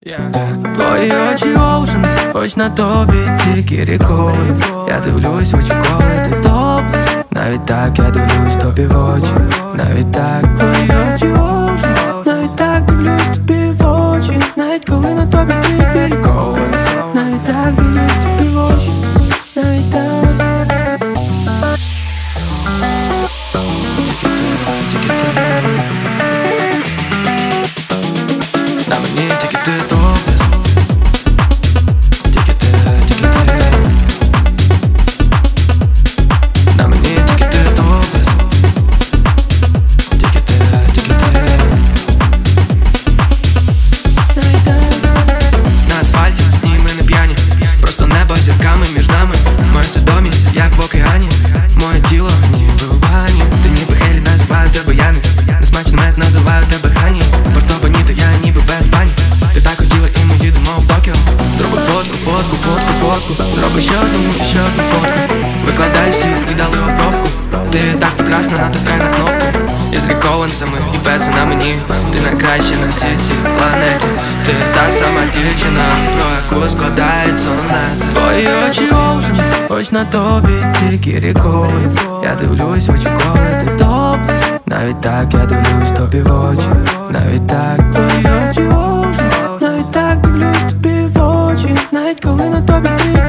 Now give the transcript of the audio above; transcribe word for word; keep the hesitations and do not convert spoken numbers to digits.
Yeah. Твої очі оушенс, хоч на тобі тільки рікою. Я дивлюсь в очі, коли ти топлес. Навіть так я дивлюсь тобі в очі. Навіть так. Твої очі оушенс, навіть так дивлюсь тобі в очі. Навіть коли на тобі тільки рікою. Навіть так дивлюсь тобі в очі. Навіть так. Тільки ти, тільки ти. На мені тільки ти топлес. Тільки ти, тільки ти. На мені тільки ти топлес. Тільки ти, тільки ти. На асфальті, ні, ми не п'яні. Просто небо зірками між нами. Моя свідомість, як в океані. Моє тіло, ніби в ванні. Ти ніби Елі, називаю тебе Яни. Несмачний мед, називаю тебе Хані. Портобаніто, я ніби без бані. Ти так хотіла і ми їдемо в Токіо. Зроби фотку, фотку, фотку, фотку. Зроби ще одну, ще одну фотку. Викладай всі і дали обробку. Ти так прекрасна, натискай на кнопку. Із лікованцями і песи на мені. Ти найкраща на всій цій планеті. Ти та сама дівчина, про яку складається сонет. Твої очі оушенс, хоч на тобі тільки рікою. Я дивлюсь в очі, коли ти топлес. Навіть так я дивлюсь тобі в очі. Навіть так. Твої очі оушенс, навіть так дивлюсь тобі в очі. Навіть коли на тобі ти